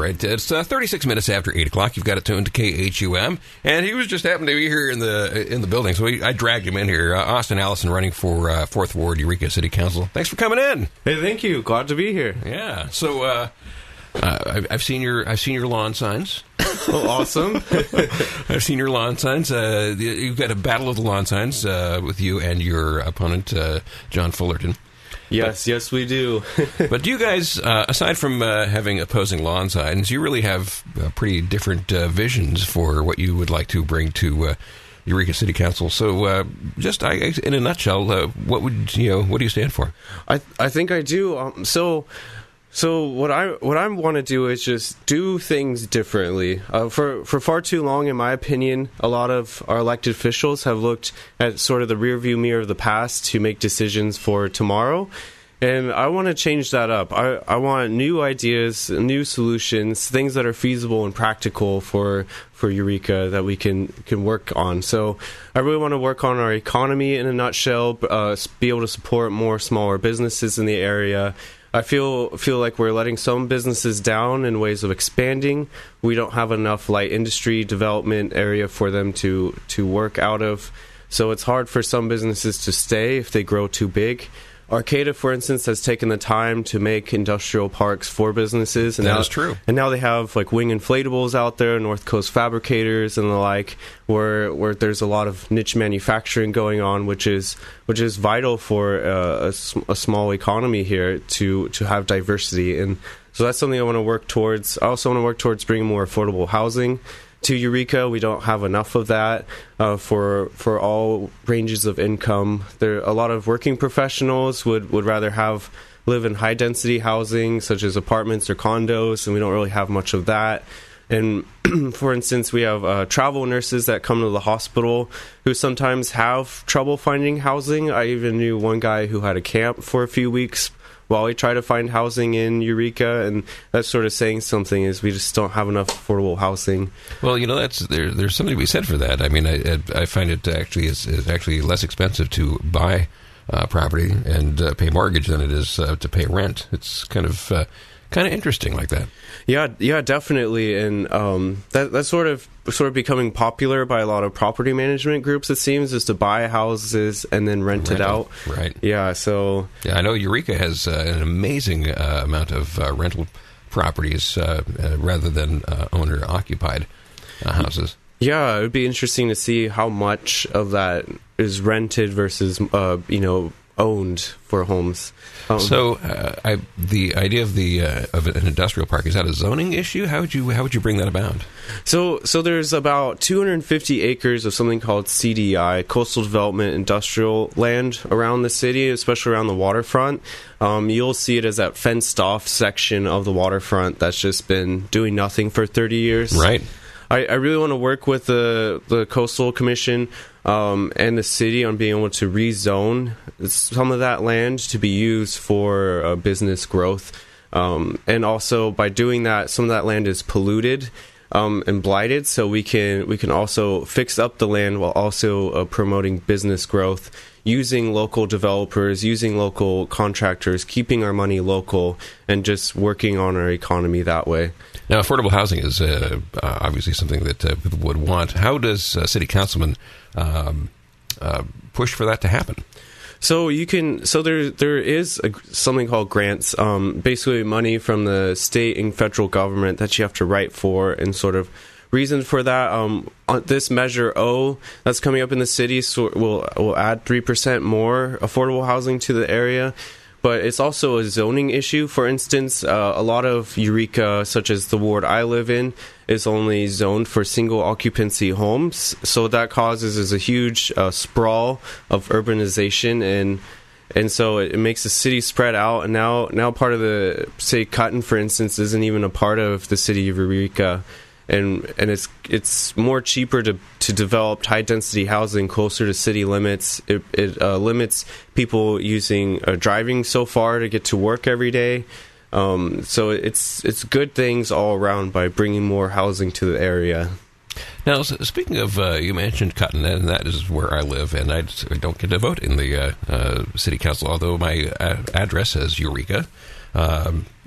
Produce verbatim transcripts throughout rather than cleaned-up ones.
right. It's uh, thirty-six minutes after eight o'clock. You've got it tuned to K H U M. And he was just happened to be here in the in the building, so we, I dragged him in here. Uh, Austin Allison running for uh, fourth Ward, Eureka City Council. Thanks for coming in. Hey, thank you. Glad to be here. Yeah. So uh, uh, I've seen your I've seen your lawn signs. Oh, awesome. I've seen your lawn signs. Uh, you've got a battle of the lawn signs uh, with you and your opponent, uh, John Fullerton. Yes, but, yes, we do. But you guys, uh, aside from uh, having opposing lawn signs, you really have uh, pretty different uh, visions for what you would like to bring to uh, Eureka City Council. So, uh, just I, in a nutshell, uh, what would you know? What do you stand for? I I think I do. Um, so. So what I what I want to do is just do things differently. Uh, for for far too long, in my opinion, a lot of our elected officials have looked at sort of the rearview mirror of the past to make decisions for tomorrow, and I want to change that up. I, I want new ideas, new solutions, things that are feasible and practical for for Eureka that we can can work on. So I really want to work on our economy in a nutshell, uh, be able to support more smaller businesses in the area. I feel feel like we're letting some businesses down in ways of expanding. We don't have enough light industry development area for them to, to work out of. So it's hard for some businesses to stay if they grow too big. Arcata, for instance, has taken the time to make industrial parks for businesses. And that now, is true. And now they have like Wing Inflatables out there, North Coast Fabricators, and the like, where where there's a lot of niche manufacturing going on, which is which is vital for uh, a, a small economy here to to have diversity. And so that's something I want to work towards. I also want to work towards bringing more affordable housing to Eureka. We don't have enough of that uh, for for all ranges of income. There, a lot of working professionals would, would rather have live in high density housing, such as apartments or condos, and we don't really have much of that. And for instance, we have uh, travel nurses that come to the hospital who sometimes have trouble finding housing. I even knew one guy who had a camp for a few weeks while we try to find housing in Eureka, and that's sort of saying something, is we just don't have enough affordable housing. Well, you know, that's there, there's something to be said for that. I mean, I, I find it actually is, is actually less expensive to buy uh, property and uh, pay mortgage than it is uh, to pay rent. It's kind of uh, kind of interesting like that. Yeah, yeah, definitely, and um, that that's sort of sort of becoming popular by a lot of property management groups. It seems is to buy houses and then rent, rent it out. Right. Yeah. So. Yeah, I know Eureka has uh, an amazing uh, amount of uh, rental properties uh, uh, rather than uh, owner occupied uh, houses. Yeah, it would be interesting to see how much of that is rented versus uh, you know owned for homes. Um, so, uh, I, the idea of the uh, of an industrial park, is that a zoning issue? How would you how would you bring that about? So, so there's about two hundred fifty acres of something called C D I, Coastal Development Industrial Land, around the city, especially around the waterfront. Um, you'll see it as that fenced-off section of the waterfront that's just been doing nothing for thirty years. Right. I, I really want to work with the the Coastal Commission um, and the city on being able to rezone some of that land to be used for uh, business growth. Um, and also, by doing that, some of that land is polluted um, and blighted, so we can we can also fix up the land while also uh, promoting business growth, using local developers, using local contractors, keeping our money local, and just working on our economy that way. Now, affordable housing is uh, uh, obviously something that uh, people would want. How does uh, City Councilman um, uh, push for that to happen? So you can. So there, there is a, something called grants. Um, basically, money from the state and federal government that you have to write for, and sort of reason for that. Um, on this Measure O that's coming up in the city, so will will add three percent more affordable housing to the area. But it's also a zoning issue. For instance, uh, a lot of Eureka, such as the ward I live in, is only zoned for single occupancy homes. So what that causes is a huge uh, sprawl of urbanization, and and so it, it makes the city spread out. And now, now part of the, say, Cutton, for instance, isn't even a part of the city of Eureka. And and it's it's more cheaper to, to develop high density housing closer to city limits. It, it uh, limits people using uh, driving so far to get to work every day. Um, so it's it's good things all around by bringing more housing to the area. Now, speaking of, uh, you mentioned Cotton, and that is where I live, and I don't get to vote in the uh, uh, city council, although my uh, address says Eureka. Um,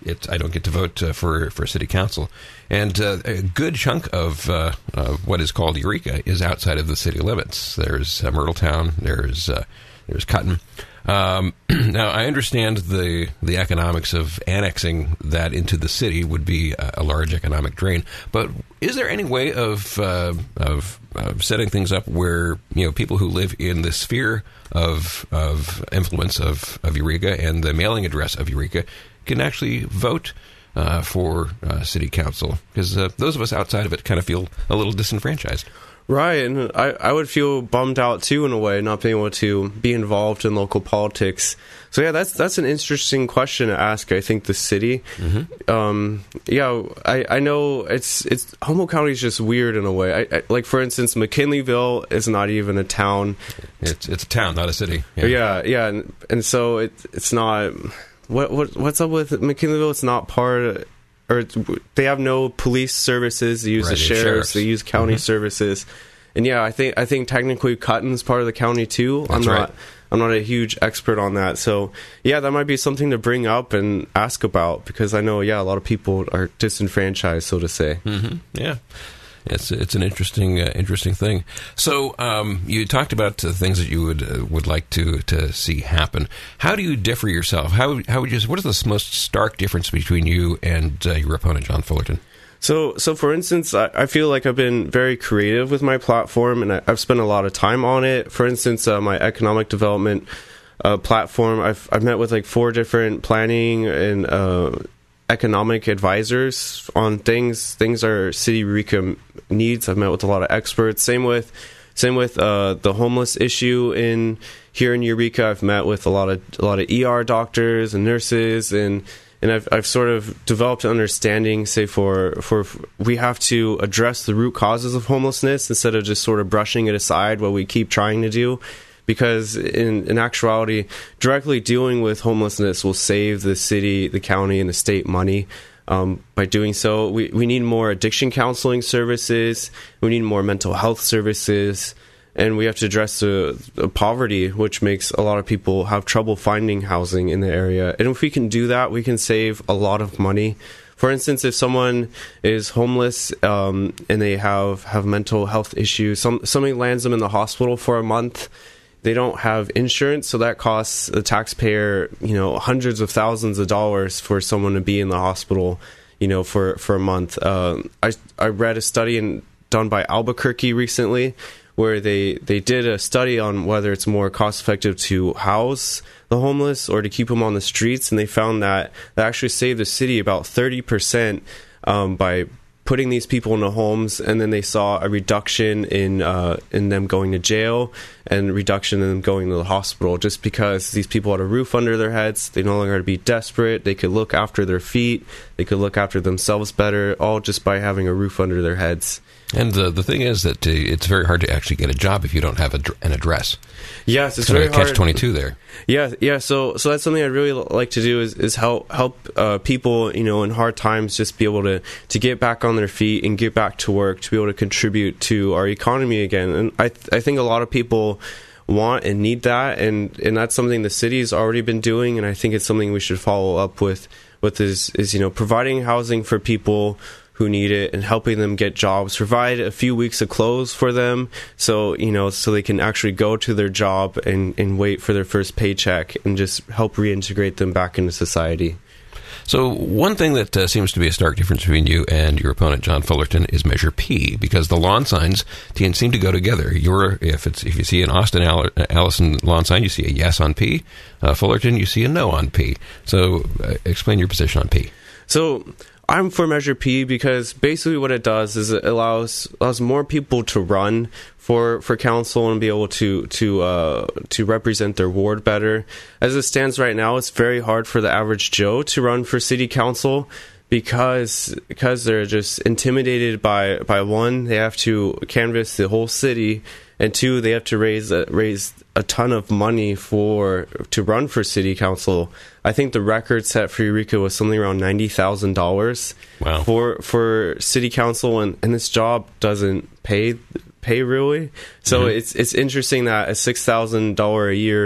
it, I don't get to vote uh, for for city council, and uh, a good chunk of, uh, of what is called Eureka is outside of the city limits. There's uh, Myrtletown, there's uh, there's Cutton. Um, now, I understand the the economics of annexing that into the city would be a, a large economic drain. But is there any way of uh, of uh, setting things up where, you know, people who live in the sphere of of influence of, of Eureka and the mailing address of Eureka can actually vote uh, for uh, city council? Because uh, those of us outside of it kind of feel a little disenfranchised. Right, and I, I would feel bummed out too in a way, not being able to be involved in local politics. So yeah, that's that's an interesting question to ask. I think the city, mm-hmm. um, yeah, I, I know it's it's Humboldt County is just weird in a way. I, I, like for instance, McKinleyville is not even a town. It's it's a town, not a city. Yeah, yeah, yeah and, and so it it's not. What what what's up with McKinleyville? It's not part of, or they have no police services. They use right, the sheriffs, sheriffs. They use county mm-hmm. services, and yeah, I think I think technically Cutton's part of the county too. That's I'm not right. I'm not a huge expert on that, so yeah, that might be something to bring up and ask about, because I know yeah a lot of people are disenfranchised, so to say. Mm-hmm. Yeah. It's it's an interesting uh, interesting thing. So um, you talked about uh, things that you would uh, would like to, to see happen. How do you differ yourself? How how would you? What is the most stark difference between you and uh, your opponent, John Fullerton? So, so for instance, I, I feel like I've been very creative with my platform, and I, I've spent a lot of time on it. For instance, uh, my economic development uh, platform, I've I've met with like four different planning and uh, economic advisors on things things our city Eureka needs. I've met with a lot of experts. Same with same with uh, the homeless issue in here in Eureka. I've met with a lot of a lot of E R doctors and nurses, and and I've I've sort of developed an understanding, say for for we have to address the root causes of homelessness instead of just sort of brushing it aside, what we keep trying to do. Because in, in actuality, directly dealing with homelessness will save the city, the county, and the state money. Um, by doing so, we, we need more addiction counseling services, we need more mental health services, and we have to address the, the poverty, which makes a lot of people have trouble finding housing in the area. And if we can do that, we can save a lot of money. For instance, if someone is homeless um, and they have, have mental health issues, some, somebody lands them in the hospital for a month, they don't have insurance, so that costs the taxpayer, you know, hundreds of thousands of dollars for someone to be in the hospital, you know, for, for a month. Uh, I I read a study in, done by Albuquerque recently, where they, they did a study on whether it's more cost effective to house the homeless or to keep them on the streets, and they found that that actually saved the city about thirty percent um, by putting these people into homes, and then they saw a reduction in uh, in them going to jail and reduction in them going to the hospital, just because these people had a roof under their heads. They no longer had to be desperate. They could look after their feet. They could look after themselves better, all just by having a roof under their heads. And the the thing is that uh, it's very hard to actually get a job if you don't have a, an address. Yes, it's kind very of a catch hard. twenty-two there. Yeah, yeah. So, so that's something I'd really like to do is, is help help uh, people, you know, in hard times, just be able to, to get back on their feet and get back to work, to be able to contribute to our economy again. And I th- I think a lot of people want and need that, and, and that's something the city's already been doing, and I think it's something we should follow up with. With is is you know providing housing for people who need it and helping them get jobs, provide a few weeks of clothes for them, so you know so they can actually go to their job and, and wait for their first paycheck, and just help reintegrate them back into society. So one thing that uh, seems to be a stark difference between you and your opponent, John Fullerton, is Measure P, because the lawn signs seem to go together. You're, if it's if you see an Austin All- Allison lawn sign, you see a yes on P. Uh, Fullerton, you see a no on P. So uh, explain your position on P. So I'm for Measure P because basically what it does is it allows allows more people to run for for council and be able to to uh, to represent their ward better. As it stands right now, it's very hard for the average Joe to run for city council because because they're just intimidated by by one, they have to canvass the whole city, and two, they have to raise a, raise a ton of money for to run for city council. I think the record set for Eureka was something around ninety thousand dollars wow. for for city council, and, and this job doesn't pay pay really. So mm-hmm. it's it's interesting that a six thousand dollar a year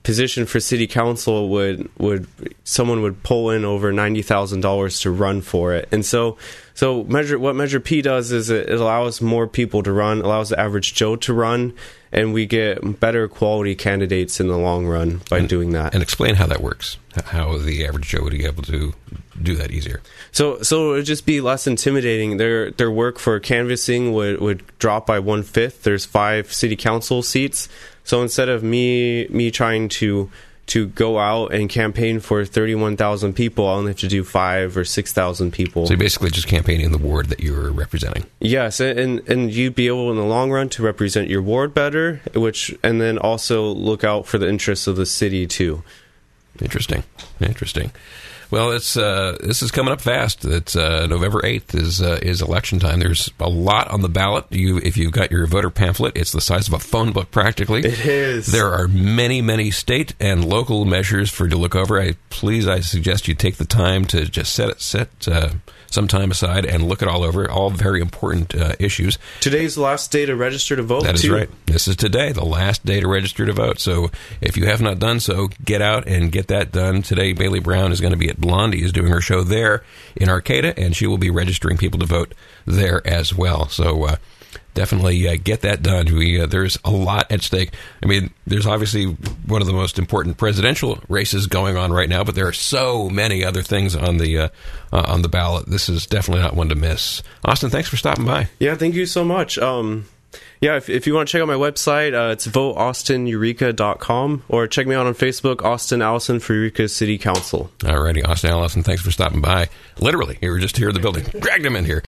position for city council would would someone would pull in over ninety thousand dollars to run for it. And so so measure what Measure P does is it, it allows more people to run, allows the average Joe to run, and we get better quality candidates in the long run by and, doing that. And explain how that works, how the average Joe would be able to do that easier. So so it would just be less intimidating. Their their work for canvassing would, would drop by one-fifth. There's five city council seats. So instead of me me trying to to go out and campaign for thirty-one thousand people, I only have to do five or six thousand people. So you're basically just campaigning in the ward that you're representing. Yes, and and you'd be able in the long run to represent your ward better, which and then also look out for the interests of the city too. Interesting, interesting. Well, it's uh, this is coming up fast. It's uh, November eighth is uh, is election time. There's a lot on the ballot. You, if you've got your voter pamphlet, it's the size of a phone book practically. It is. There are many, many state and local measures for you to look over. I please, I suggest you take the time to just set it, set uh, some time aside and look it all over. All very important uh, issues. Today's the last day to register to vote. That is too. right. This is today, the last day to register to vote. So if you have not done so, get out and get that done. Today, Bailey Brown is going to be at Blondie, is doing her show there in Arcata, and she will be registering people to vote there as well. So uh, definitely uh, get that done. We uh, there's a lot at stake. I mean, there's obviously one of the most important presidential races going on right now, but there are so many other things on the uh, uh, on the ballot. This is definitely not one to miss. Austin, thanks for stopping by. Yeah, thank you so much. Um, yeah, if, if you want to check out my website, uh, it's vote austin eureka dot com, or check me out on Facebook, Austin Allison for Eureka City Council. All righty, Austin Allison, thanks for stopping by. Literally, you were just here in the building. Dragged him in here.